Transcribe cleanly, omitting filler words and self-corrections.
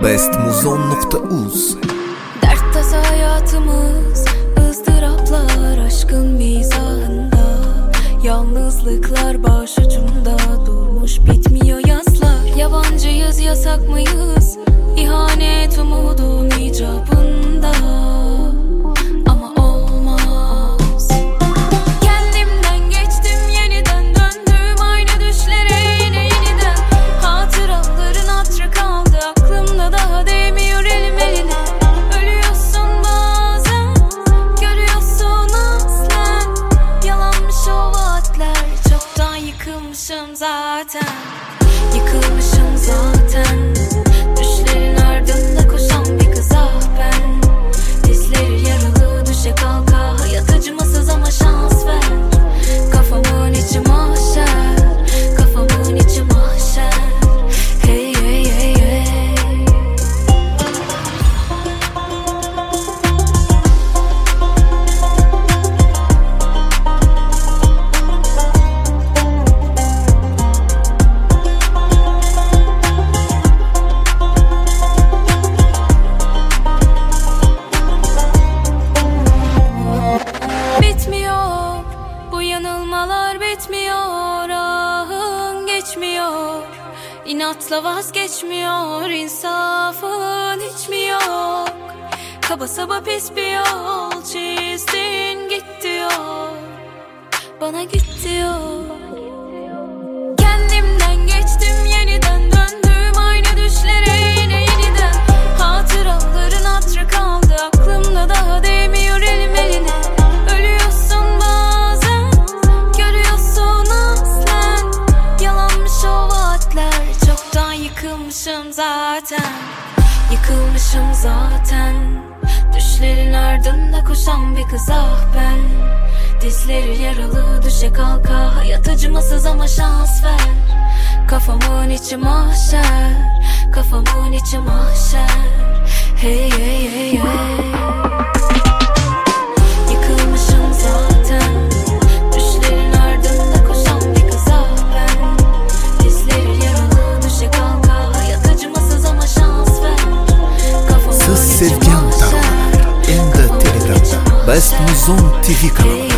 bestmuzon.uz. Dert tasa hayatımız, ızdıraplar aşkın mizahında. Yalnızlıklar başucumda, durmuş bitmiyor yazlar. Yabancıyız, yasak mıyız? İhanet umudun icabında. Ama olmaz. Kendimden geçtim, yeniden döndüm aynı düşlere yine yeniden. Hatıraların hatırı kaldı aklımda, daha değmiyor elim eline. Ölüyorsun bazen, görüyorsun aslen. Yalanmış o vaatler, çoktan yıkılmışım zaten. Yıkılmışım zaten. Düşlerin ardında koşan bir kız ah ben. Dizleri yaralı, düşe kalka, hayat acımasız ama şans ver. Kafamın içi mahşer, kafamın içi mahşer. Hey hey hey hey. Bitmiyor, bu yanılmalar bitmiyor. Ahın geçmiyor, inatla vazgeçmiyor. İnsafın hiç mi yok? Kaba saba pis bir yol çizdin, git diyor, bana git diyor. Kendimden geçtim, yeniden döndüm aynı düşlere yine yeniden. Hatıraların hatırı kaldı aklımda, daha değmiyor elim eline. Ölüyorsun bazen, görüyorsun aslen. Yalanmış o vaatler, çoktan yıkılmışım zaten. Yıkılmışım zaten. Düşlerin ardında koşan bir kız ah ben. Dizleri yaralı, düşe kalka, hayat acımasız ama şans ver. Kafamın içi mahşer, kafamın içi mahşer. Hey hey hey hey. Yıkılmışım zaten. Düşlerin ardında koşan bir kız ah ben. Dizleri yaralı, düşe kalka, hayat acımasız ama şans ver. Kafamın Siz içi sevgan mahşer, taraflar. Endi Telegram'da Bestmuzon TV kanalı.